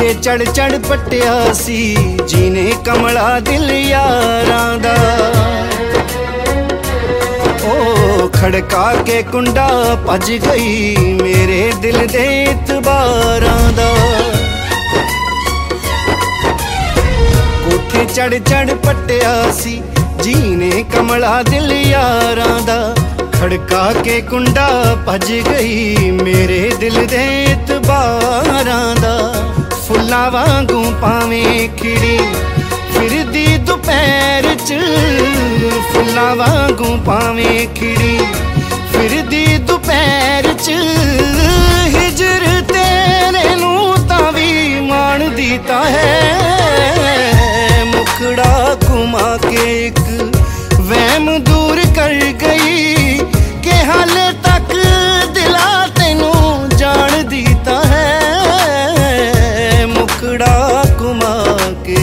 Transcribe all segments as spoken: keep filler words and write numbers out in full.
कोठे चढ़ चढ़ पट्टिया सी जीने कमला दिल यारां दा। ओ खड़का के कुंडा भज गई मेरे दिल दे इतबारां दा। कोठे चढ़ चढ़ पट्टिया सी जीने कमला दिल यारां दा। खड़का के कुंडा भज गई मेरे दिल दे इतबारां दा। फुल्लां वांगू पावें खिड़ी फिरदी दोपहर च, फुल्लां वांगू पावें खिड़ी फिरदी दोपहर च। हिजर तेरे नूं तां वी माणदी तां है, मुखड़ा घुमा के एक वहम दूर कर गई कि हाले तक दिला तेनू जान दीता है, मुखड़ा घुमा के।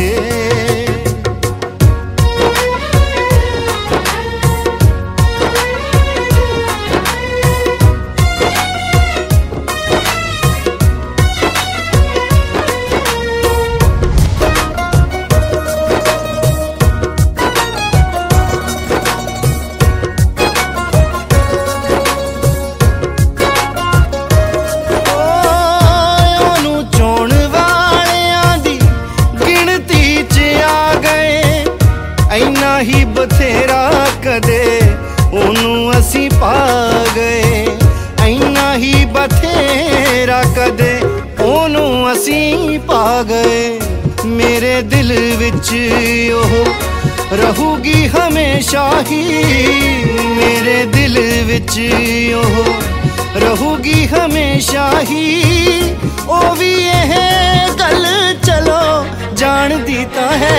ऐना ही बथेरा कदे ओनू असी पा गए, ऐना ही बथेरा कदे ओनू असी पा गए। मेरे दिल विच ओह रहूगी हमेशा ही, मेरे दिल विच ओह रहूगी हमेशा ही। ओ भी यह गल चलो जान दीता है,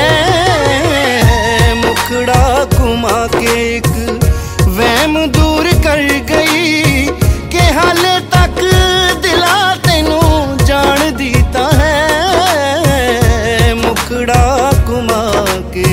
मुखड़ा घुमा के एक वहम दूर कर गई कि हाले तक दिला तेनू जान दीता है, मुखड़ा घुमा के।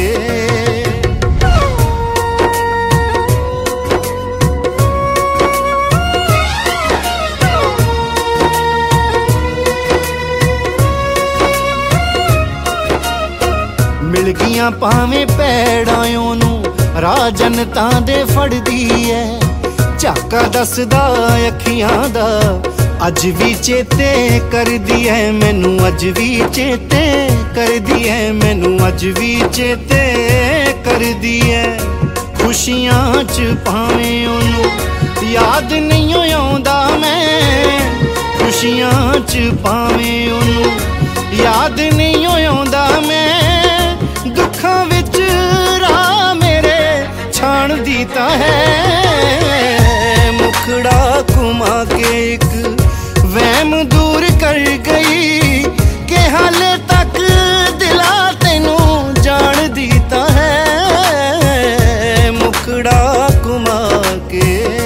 मिल गईयां भावें पैड़ां ओनू राह जनतां दे फड़दी है। झाका दसदा अखियां दा अज भी चेते करदी है मैनू, अज भी चेते करदी है मैनू, अज भी चेते करदी है। खुशियां च भावें ओनू याद नहीं आउंदा मैं, खुशियां च भावें ओनू याद नहीं आउंदा मैं। दुखां विच राह मेरे छाण दीता है, मुखड़ा घुमा के एक वहम दूर कर गई कि हाले तक दिला तेनू जान दीता है, मुखड़ा घुमा के।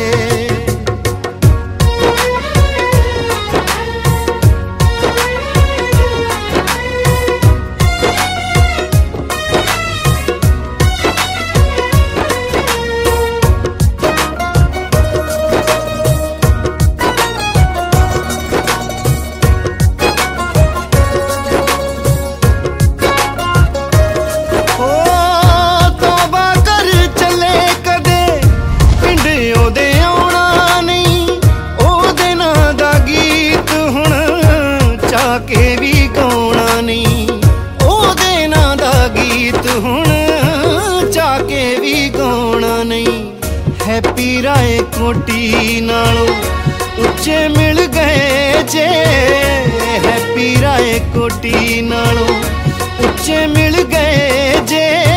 के भी गाउणा नहीं ओदे नां दा गीत हुण चाके भी गाउणा नहीं। हैप्पी राय कोटी नालों उच्चे मिल गए जे, हैप्पी राय कोटी नालों उच्चे मिल गए जे।